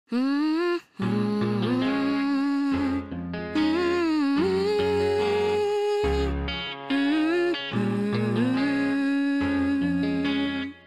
うーん、うーん、うーん、うーん。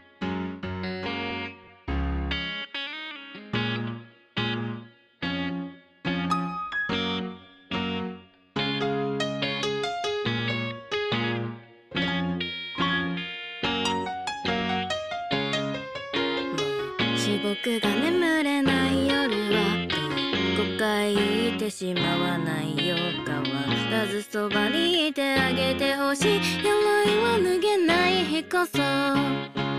もし僕が眠れない夜は誤解いてしまわないよ変わらずそばにいてあげてほしい鎧を脱げない日こそ